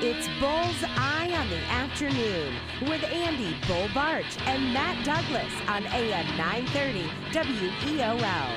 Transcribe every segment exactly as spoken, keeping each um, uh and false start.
It's Bull's Eye on the Afternoon with Andy Bull Barch and Matt Douglas on A M nine thirty W E O L.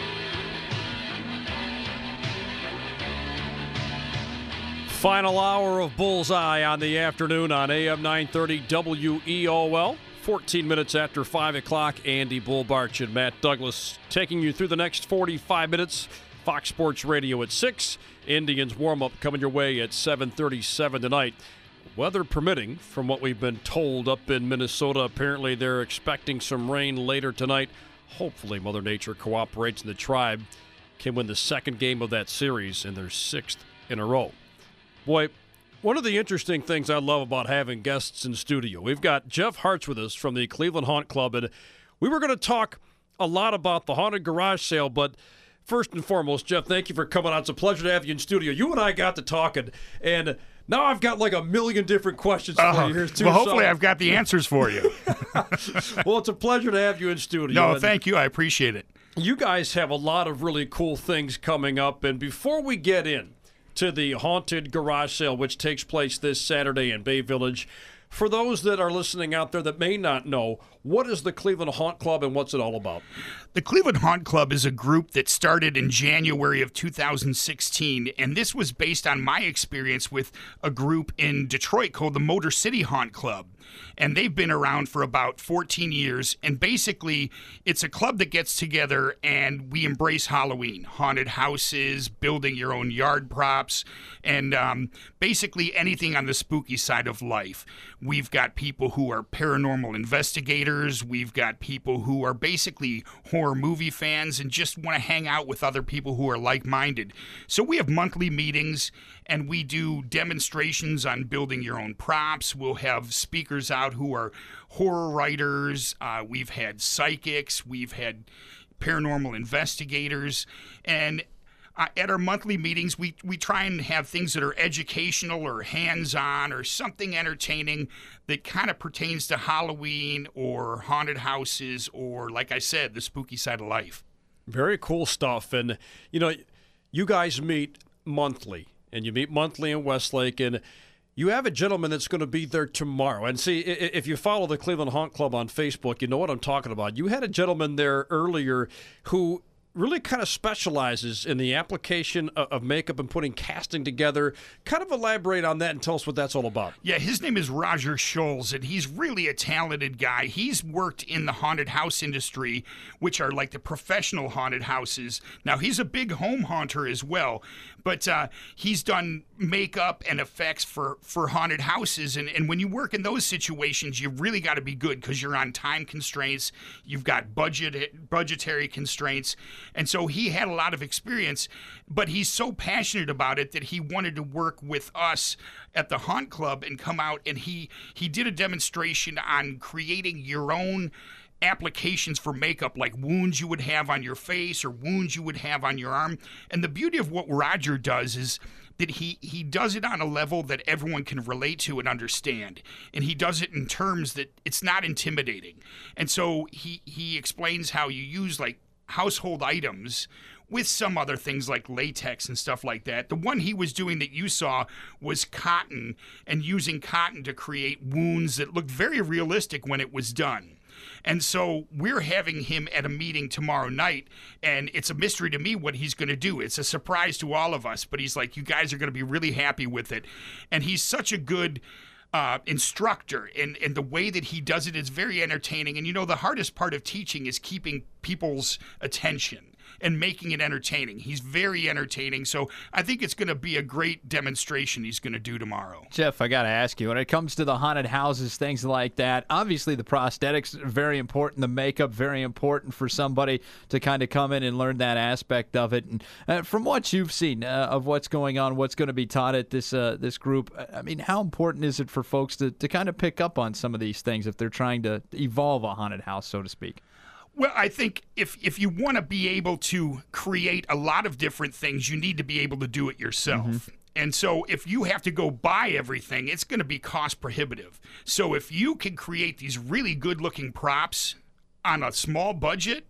Final hour of Bullseye on the afternoon on A M nine thirty W E O L. fourteen minutes after five o'clock, Andy Bull Barch and Matt Douglas taking you through the next forty-five minutes. Fox Sports Radio at six. Indians warm-up coming your way at seven thirty-seven tonight. Weather permitting, from what we've been told up in Minnesota, apparently they're expecting some rain later tonight. Hopefully Mother Nature cooperates and the Tribe can win the second game of that series and their sixth in a row. Boy, one of the interesting things I love about having guests in studio, we've got Jeff Hartz with us from the Cleveland Haunt Club, and we were going to talk a lot about the haunted garage sale, but first and foremost, Jeff, thank you for coming on. It's a pleasure to have you in studio. You and I got to talking, and now I've got like a million different questions for uh, you here, too. Well, hopefully so. I've got the answers for you. Well, it's a pleasure to have you in studio. No, and thank you. I appreciate it. You guys have a lot of really cool things coming up, and before we get in to the haunted garage sale, which takes place this Saturday in Bay Village, for those that are listening out there that may not know, what is the Cleveland Haunt Club and what's it all about? The Cleveland Haunt Club is a group that started in January of two thousand sixteen, and this was based on my experience with a group in Detroit called the Motor City Haunt Club. And they've been around for about fourteen years, and basically it's a club that gets together and we embrace Halloween, haunted houses, building your own yard props, and um, basically anything on the spooky side of life. We've got people who are paranormal investigators, we've got people who are basically horror movie fans and just want to hang out with other people who are like-minded. So we have monthly meetings, and we do demonstrations on building your own props. We'll have speakers out who are horror writers. Uh, we've had psychics. We've had paranormal investigators. And uh, at our monthly meetings, we, we try and have things that are educational or hands-on or something entertaining that kind of pertains to Halloween or haunted houses or, like I said, the spooky side of life. Very cool stuff. And, you know, you guys meet monthly, and you meet monthly in Westlake, and you have a gentleman that's going to be there tomorrow. And see, if you follow the Cleveland Haunt Club on Facebook, you know what I'm talking about. You had a gentleman there earlier who really kind of specializes in the application of makeup and putting casting together. Kind of elaborate on that and tell us what that's all about. Yeah, his name is Roger Scholes, and he's really a talented guy. He's worked in the haunted house industry, which are like the professional haunted houses. Now, he's a big home haunter as well, but uh, he's done makeup and effects for, for haunted houses. And, and when you work in those situations, you really got to be good because you're on time constraints. You've got budget budgetary constraints. And so he had a lot of experience, but he's so passionate about it that he wanted to work with us at the Haunt Club and come out, and he, he did a demonstration on creating your own applications for makeup, like wounds you would have on your face or wounds you would have on your arm. And the beauty of what Roger does is that he, he does it on a level that everyone can relate to and understand. And he does it in terms that it's not intimidating. And so he, he explains how you use like household items with some other things like latex and stuff like that. The one he was doing that you saw was cotton, and using cotton to create wounds that looked very realistic when it was done. And so we're having him at a meeting tomorrow night, and it's a mystery to me what he's going to do. It's a surprise to all of us, but he's like, you guys are going to be really happy with it. And he's such a good Uh, instructor, and, and the way that he does it is very entertaining. And you know, the hardest part of teaching is keeping people's attention and making it entertaining. He's very entertaining, so I think it's going to be a great demonstration he's going to do tomorrow. Jeff, I got to ask you, when it comes to the haunted houses, things like that, obviously the prosthetics are very important, the makeup very important for somebody to kind of come in and learn that aspect of it. And uh, from what you've seen uh, of what's going on, what's going to be taught at this uh, this group, I mean, how important is it for folks to, to kind of pick up on some of these things if they're trying to evolve a haunted house, so to speak? Well, I think if if you want to be able to create a lot of different things, you need to be able to do it yourself. Mm-hmm. And so if you have to go buy everything, it's going to be cost prohibitive. So if you can create these really good-looking props on a small budget,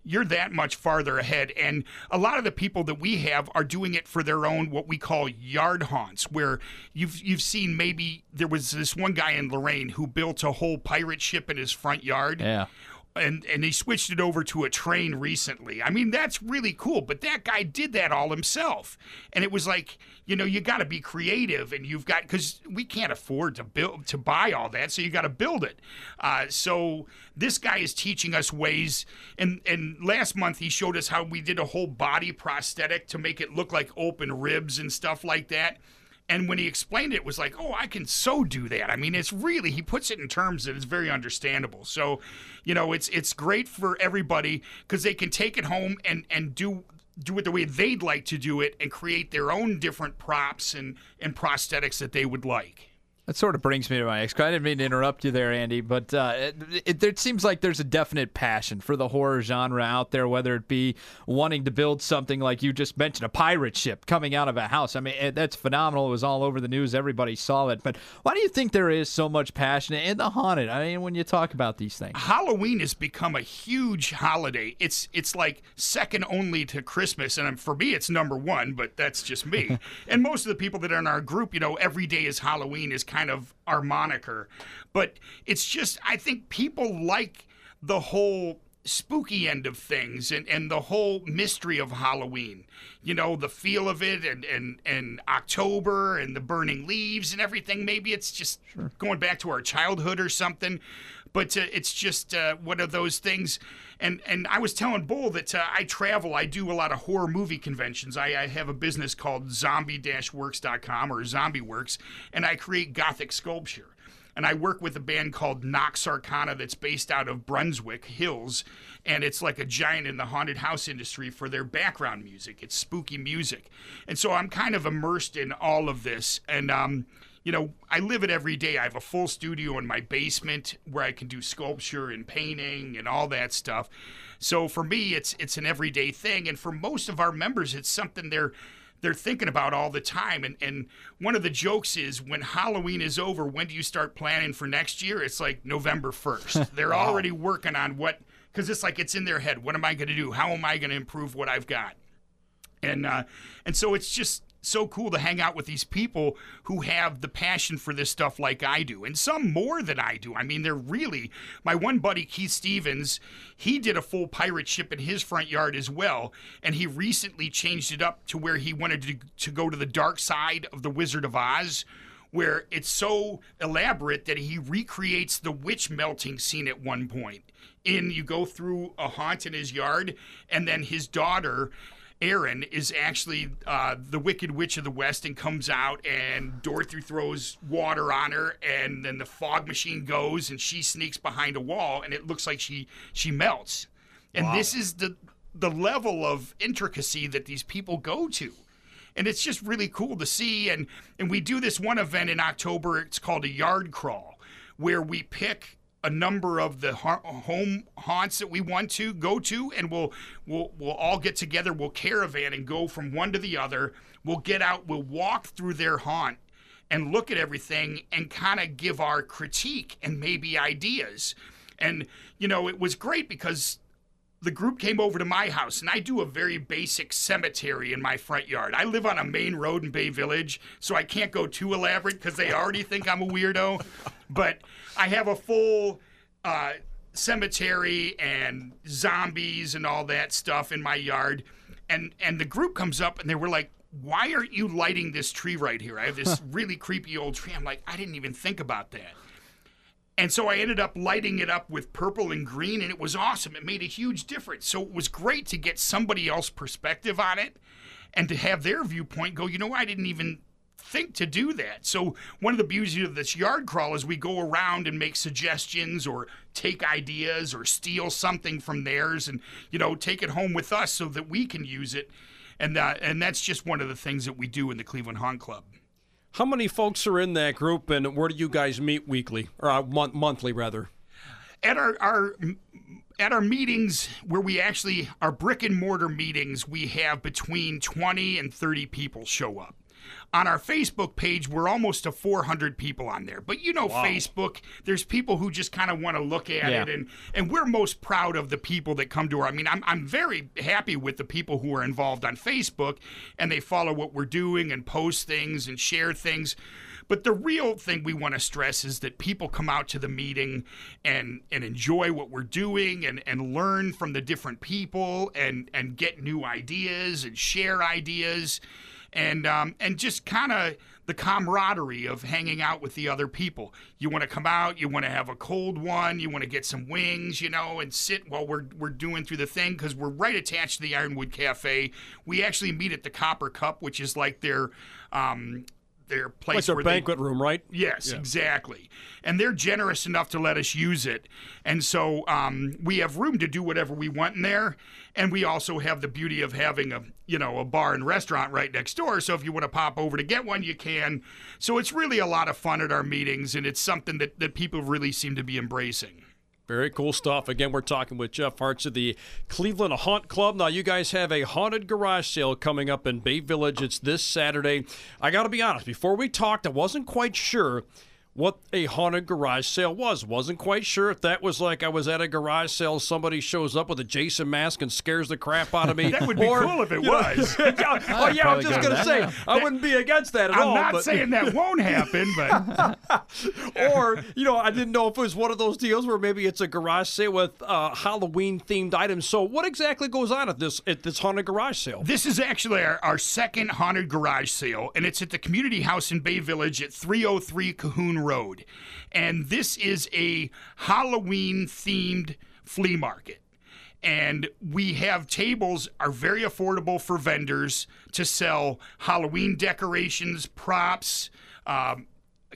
you're that much farther ahead. And a lot of the people that we have are doing it for their own, what we call yard haunts, where you've you've seen maybe there was this one guy in Lorraine who built a whole pirate ship in his front yard. Yeah. And and he switched it over to a train recently. I mean, that's really cool. But that guy did that all himself. And it was like, you know, you got to be creative, and you've got, because we can't afford to build to buy all that, so you got to build it. Uh, so this guy is teaching us ways. And and last month he showed us how we did a whole body prosthetic to make it look like open ribs and stuff like that. And when he explained it, it was like, oh, I can so do that. I mean, it's really, he puts it in terms that is very understandable. So, you know, it's it's great for everybody because they can take it home and, and do do it the way they'd like to do it and create their own different props and, and prosthetics that they would like. That sort of brings me to my next question. I didn't mean to interrupt you there, Andy, but uh, it, it, it seems like there's a definite passion for the horror genre out there, whether it be wanting to build something like you just mentioned, a pirate ship coming out of a house. I mean, it, that's phenomenal. It was all over the news. Everybody saw it. But why do you think there is so much passion in the haunted? I mean, when you talk about these things. Halloween has become a huge holiday. It's it's like second only to Christmas. And for me, it's number one, but that's just me. And most of the people that are in our group, you know, every day is Halloween is kind of our moniker. But it's just, I think people like the whole spooky end of things and, and the whole mystery of Halloween. You know, the feel of it and, and, and October and the burning leaves and everything. Maybe it's just sure. going back to our childhood or something. But uh, it's just uh, one of those things. And and I was telling Bull that uh, I travel. I do a lot of horror movie conventions. I, I have a business called zombie dash works dot com or Zombie Works, and I create gothic sculpture. And I work with a band called Nox Arcana that's based out of Brunswick Hills. And it's like a giant in the haunted house industry for their background music. It's spooky music. And so I'm kind of immersed in all of this. And, um, you know, I live it every day. I have a full studio in my basement where I can do sculpture and painting and all that stuff. So for me, it's it's an everyday thing. And for most of our members, it's something they're they're thinking about all the time. And and one of the jokes is when Halloween is over, when do you start planning for next year? It's like November first. They're wow. already working on what, because it's like it's in their head. What am I going to do? How am I going to improve what I've got? And uh, and so it's just so cool to hang out with these people who have the passion for this stuff like I do, and some more than I do. I mean, they're really, my one buddy, Keith Stevens, he did a full pirate ship in his front yard as well, and he recently changed it up to where he wanted to, to go to the dark side of the Wizard of Oz, where it's so elaborate that he recreates the witch melting scene at one point. In you go through a haunt in his yard, and then his daughter Erin is actually uh, the Wicked Witch of the West and comes out, and Dorothy throws water on her, and then the fog machine goes and she sneaks behind a wall, and it looks like she she melts. And wow. this is the the level of intricacy that these people go to. And it's just really cool to see. And, and we do this one event in October. It's called a yard crawl, where we pick a number of the ha- home haunts that we want to go to, and we'll we'll we'll all get together. We'll caravan and go from one to the other. We'll get out. We'll walk through their haunt and look at everything and kind of give our critique and maybe ideas. And you know, it was great because the group came over to my house, and I do a very basic cemetery in my front yard. I live on a main road in Bay Village, so I can't go too elaborate because they already think I'm a weirdo. But I have a full uh, cemetery and zombies and all that stuff in my yard. And and the group comes up, and they were like, why aren't you lighting this tree right here? I have this really creepy old tree. I'm like, I didn't even think about that. And so I ended up lighting it up with purple and green, and it was awesome. It made a huge difference. So it was great to get somebody else's perspective on it and to have their viewpoint go, you know, I didn't even think to do that. So one of the beauties of this yard crawl is we go around and make suggestions or take ideas or steal something from theirs and, you know, take it home with us so that we can use it. And, uh, and that's just one of the things that we do in the Cleveland Haunt Club. How many folks are in that group, and where do you guys meet weekly, or uh, month, monthly rather? At our, our at our meetings, where we actually, our brick and mortar meetings, we have between twenty and thirty people show up. On our Facebook page, we're almost to four hundred people on there. But you know, wow. Facebook, there's people who just kind of want to look at yeah. it, and and we're most proud of the people that come to our. I mean, I'm I'm very happy with the people who are involved on Facebook, and they follow what we're doing and post things and share things. But the real thing we want to stress is that people come out to the meeting and, and enjoy what we're doing and, and learn from the different people and, and get new ideas and share ideas and um, and just kind of the camaraderie of hanging out with the other people. You want to come out, you want to have a cold one, you want to get some wings, you know, and sit while we're we're doing through the thing because we're right attached to the Ironwood Cafe. We actually meet at the Copper Cup, which is like their um, their place like their where banquet they, room, right? Yes, yeah. exactly. And they're generous enough to let us use it. And so um, we have room to do whatever we want in there. And we also have the beauty of having a, you know, a bar and restaurant right next door. So if you want to pop over to get one, you can. So it's really a lot of fun at our meetings, and it's something that, that people really seem to be embracing. Very cool stuff. Again, we're talking with Jeff Hartz of the Cleveland Haunt Club. Now, you guys have a haunted garage sale coming up in Bay Village. It's this Saturday. I got to be honest, before we talked, I wasn't quite sure what a haunted garage sale was. Wasn't quite sure if that was like I was at a garage sale, somebody shows up with a Jason mask and scares the crap out of me. That would be or, cool if it know, was. oh, yeah, I was just going to say, that. I wouldn't be against that at I'm all. I'm not but, saying that won't happen, but... or, you know, I didn't know if it was one of those deals where maybe it's a garage sale with uh, Halloween-themed items. So what exactly goes on at this at this haunted garage sale? This is actually our, our second haunted garage sale, and it's at the Community House in Bay Village at three oh three Cahoon Road. And this is a Halloween-themed flea market. And we have tables are very affordable for vendors to sell Halloween decorations, props, um,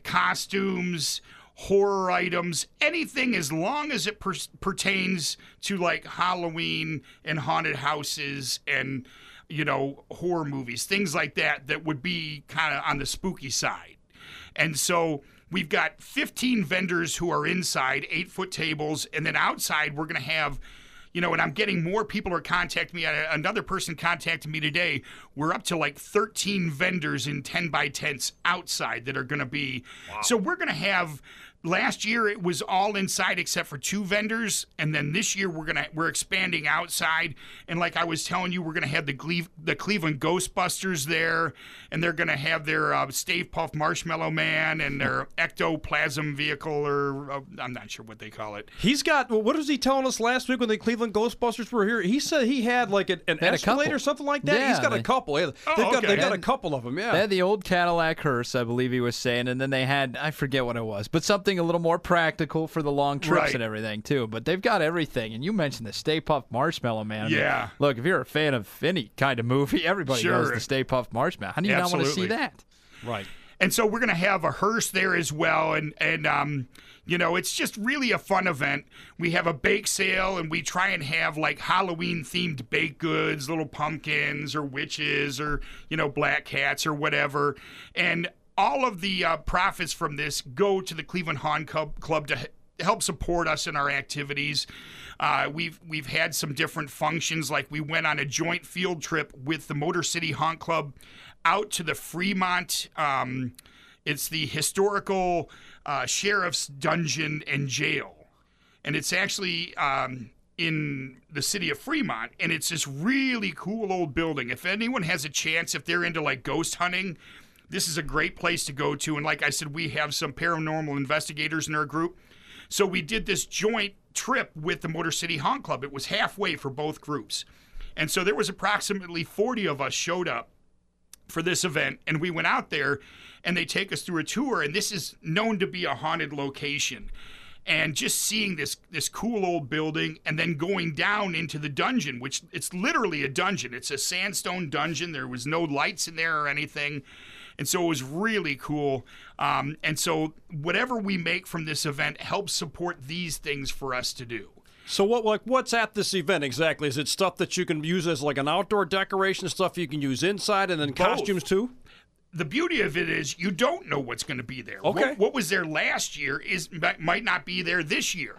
costumes, horror items, anything as long as it per- pertains to like Halloween and haunted houses and, you know, horror movies, things like that, that would be kind of on the spooky side. And so we've got fifteen vendors who are inside, eight-foot tables, and then outside we're going to have, you know, and I'm getting more people are contacting me. Another person contacted me today. We're up to like thirteen vendors in ten by tens outside that are going to be. Wow. So we're going to have. Last year it was all inside except for two vendors, and then this year we're gonna we're expanding outside. And like I was telling you, we're gonna have the Cle- the Cleveland Ghostbusters there, and they're gonna have their uh, Stave Puft Marshmallow Man and their ectoplasm vehicle, or uh, I'm not sure what they call it. He's got. What was he telling us last week when the Cleveland Ghostbusters were here? He said he had like an, an escalator or something like that. Yeah, He's got they, a couple. They've oh, got okay. they got a couple of them. Yeah, they had the old Cadillac hearse, I believe he was saying, and then they had I forget what it was, but something a little more practical for the long trips right. and everything too. But they've got everything. And you mentioned the Stay Puft Marshmallow Man. I mean, yeah. Look, if you're a fan of any kind of movie, everybody sure. knows the Stay Puft Marshmallow. How do you Absolutely. not want to see that? Right. And so we're going to have a hearse there as well. And, and um, you know, it's just really a fun event. We have a bake sale, and we try and have, like, Halloween-themed baked goods, little pumpkins or witches or, you know, black cats or whatever. And all of the uh, profits from this go to the Cleveland Haunt Club, Club to h- help support us in our activities. Uh, we've we've had some different functions, like we went on a joint field trip with the Motor City Haunt Club out to the Fremont. Um, it's the historical uh, sheriff's dungeon and jail, and it's actually um, in the city of Fremont, and it's this really cool old building. If anyone has a chance, if they're into like ghost hunting, this is a great place to go to. And like I said, we have some paranormal investigators in our group. So we did this joint trip with the Motor City Haunt Club. It was halfway for both groups. And so there was approximately forty of us showed up for this event. And we went out there, and they take us through a tour. And this is known to be a haunted location. And just seeing this this cool old building, and then going down into the dungeon, which it's literally a dungeon. It's a sandstone dungeon. There was no lights in there or anything. And so it was really cool. Um, and so whatever we make from this event helps support these things for us to do. So what like what's at this event exactly? Is it stuff that you can use as like an outdoor decoration, stuff you can use inside, and then Both. costumes too? The beauty of it is you don't know what's going to be there. Okay. What, what was there last year is might not be there this year.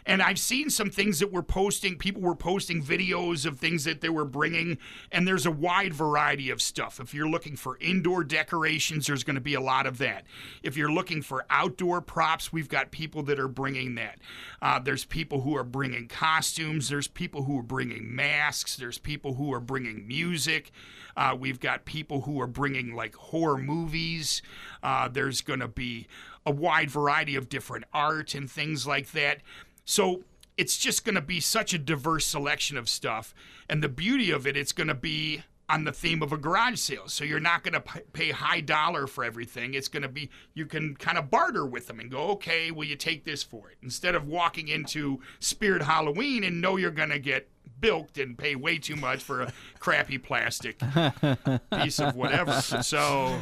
And I've seen some things that were posting, people were posting videos of things that they were bringing, and there's a wide variety of stuff. If you're looking for indoor decorations, there's going to be a lot of that. If you're looking for outdoor props, we've got people that are bringing that. Uh, there's people who are bringing costumes. There's people who are bringing masks. There's people who are bringing music. Uh, we've got people who are bringing, like, horror movies. Uh, there's going to be a wide variety of different art and things like that. So it's just going to be such a diverse selection of stuff. And the beauty of it, it's going to be on the theme of a garage sale. So you're not going to p- pay high dollar for everything. It's going to be, you can kind of barter with them and go, okay, will you take this for it? Instead of walking into Spirit Halloween and know you're going to get bilked and pay way too much for a crappy plastic piece of whatever. So...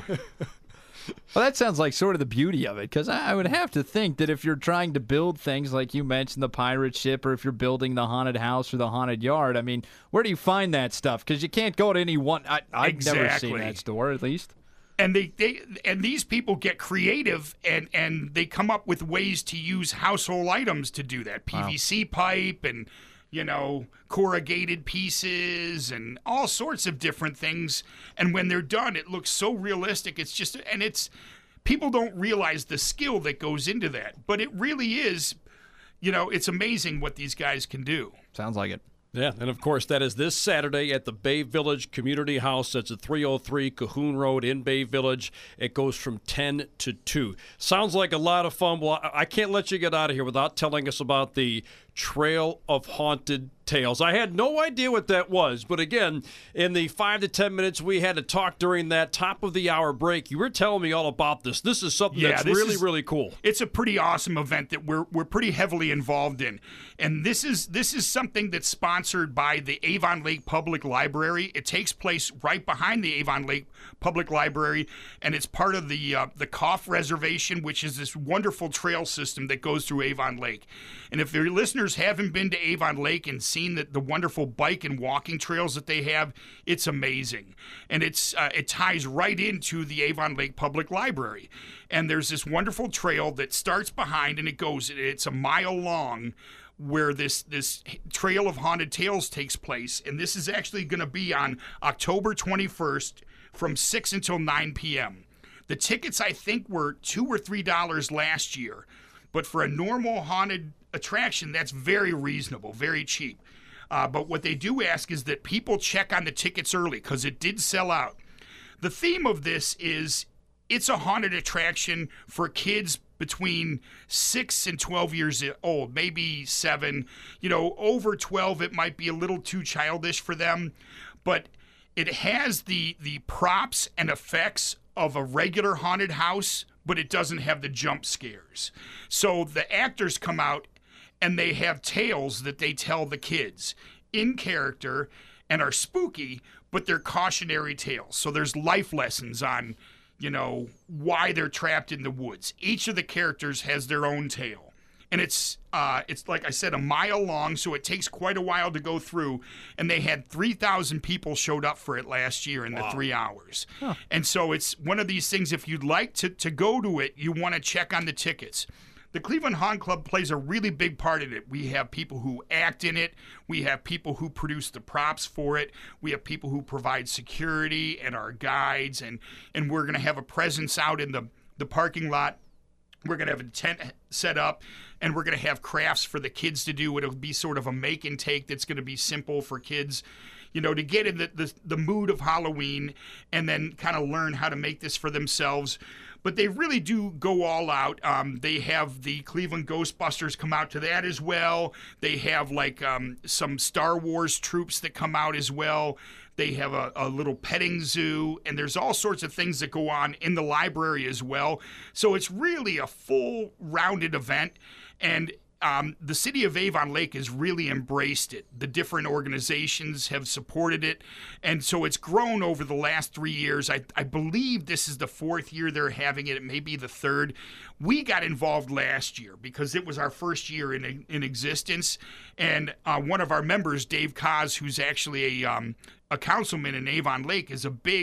Well, that sounds like sort of the beauty of it, because I would have to think that if you're trying to build things like you mentioned, the pirate ship, or if you're building the haunted house or the haunted yard, I mean, where do you find that stuff? Because you can't go to any one. I, I've exactly. never seen that store, at least. And they, they and these people get creative, and, and they come up with ways to use household items to do that. P V C wow. pipe and, you know, corrugated pieces and all sorts of different things. And when they're done, it looks so realistic. It's just, and it's, people don't realize the skill that goes into that. But it really is, you know, it's amazing what these guys can do. Sounds like it. Yeah, and of course, that is this Saturday at the Bay Village Community House. That's at three oh three Cahoon Road in Bay Village. It goes from ten to two. Sounds like a lot of fun. Well, I can't let you get out of here without telling us about the Trail of Haunted Tales. I had no idea what that was, but again, in the five to ten minutes we had to talk during that top of the hour break, you were telling me all about this. This is something yeah, that's this really, is, really cool. It's a pretty awesome event that we're we're pretty heavily involved in, and this is this is something that's sponsored by the Avon Lake Public Library. It takes place right behind the Avon Lake Public Library, and it's part of the uh, the Cough Reservation, which is this wonderful trail system that goes through Avon Lake. And if your listeners haven't been to Avon Lake and seen the, the wonderful bike and walking trails that they have, it's amazing. And it's uh, it ties right into the Avon Lake Public Library. And there's this wonderful trail that starts behind, and it goes, it's a mile long, where this this Trail of Haunted Tales takes place. And this is actually going to be on October twenty-first from six until nine p.m. The tickets, I think, were two or three dollars last year. But for a normal haunted attraction, that's very reasonable, very cheap. Uh, but what they do ask is that people check on the tickets early, because it did sell out. The theme of this is it's a haunted attraction for kids between six and twelve years old, maybe seven. You know, over twelve, it might be a little too childish for them. But it has the the props and effects of a regular haunted house, but it doesn't have the jump scares. So the actors come out and they have tales that they tell the kids in character and are spooky, but they're cautionary tales. So there's life lessons on, you know, why they're trapped in the woods. Each of the characters has their own tale. And it's, uh, it's like I said, a mile long, so it takes quite a while to go through. And they had three thousand people showed up for it last year in wow. the three hours. Huh. And so it's one of these things, if you'd like to, to go to it, you want to check on the tickets. The Cleveland Haunt Club plays a really big part in it. We have people who act in it. We have people who produce the props for it. We have people who provide security and our guides. And, and we're going to have a presence out in the, the parking lot. We're going to have a tent set up, and we're going to have crafts for the kids to do. It'll be sort of a make and take that's going to be simple for kids, you know, to get in the, the, the mood of Halloween and then kind of learn how to make this for themselves. But they really do go all out. Um, they have the Cleveland Ghostbusters come out to that as well. They have like um, some Star Wars troops that come out as well. They have a, a little petting zoo, and there's all sorts of things that go on in the library as well. So it's really a full rounded event. And Um, the city of Avon Lake has really embraced it. The different organizations have supported it. And so it's grown over the last three years. I, I believe this is the fourth year they're having it. It may be the third. We got involved last year because it was our first year in in existence. And uh, one of our members, Dave Kaz, who's actually a, um, a councilman in Avon Lake, is a big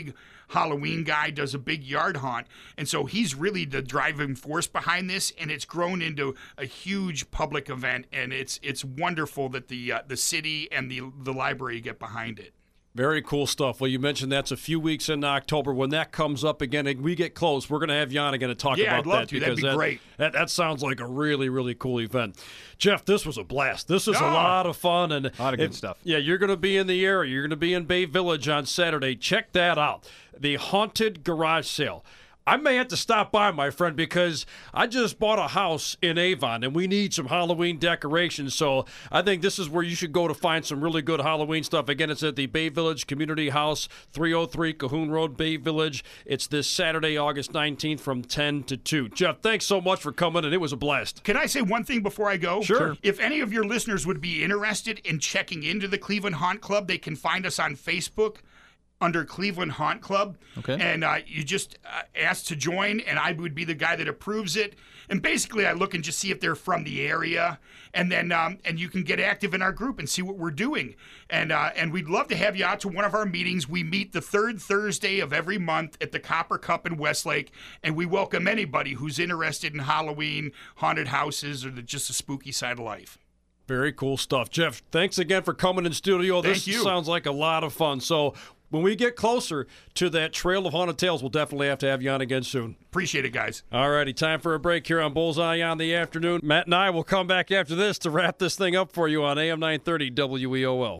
Halloween guy, does a big yard haunt. And so he's really the driving force behind this, and it's grown into a huge public event, and it's it's wonderful that the uh, the city and the the library get behind it. Very cool stuff. Well, you mentioned that's a few weeks in October. When that comes up again and we get close, we're going to have Jan again to talk yeah, about I'd love that. To. That'd be that, great. That, that sounds like a really, really cool event. Jeff, this was a blast. This is oh, a lot of fun. And a lot of it, good stuff. Yeah, you're going to be in the area. You're going to be in Bay Village on Saturday. Check that out. The Haunted Garage Sale. I may have to stop by, my friend, because I just bought a house in Avon, and we need some Halloween decorations. So I think this is where you should go to find some really good Halloween stuff. Again, it's at the Bay Village Community House, three oh three Cahoon Road, Bay Village. It's this Saturday, August nineteenth from ten to two. Jeff, thanks so much for coming, and it was a blast. Can I say one thing before I go? Sure. If any of your listeners would be interested in checking into the Cleveland Haunt Club, they can find us on Facebook under Cleveland Haunt Club. Okay. And uh, you just uh, ask to join, and I would be the guy that approves it. And basically, I look and just see if they're from the area, and then um, and you can get active in our group and see what we're doing. And uh, and we'd love to have you out to one of our meetings. We meet the third Thursday of every month at the Copper Cup in Westlake, and we welcome anybody who's interested in Halloween, haunted houses, or the, just the spooky side of life. Very cool stuff. Jeff, thanks again for coming in studio. Thank This you. sounds like a lot of fun. So when we get closer to that Trail of Haunted Tales, we'll definitely have to have you on again soon. Appreciate it, guys. All righty, time for a break here on Bullseye on the Afternoon. Matt and I will come back after this to wrap this thing up for you on A M nine thirty W E O L.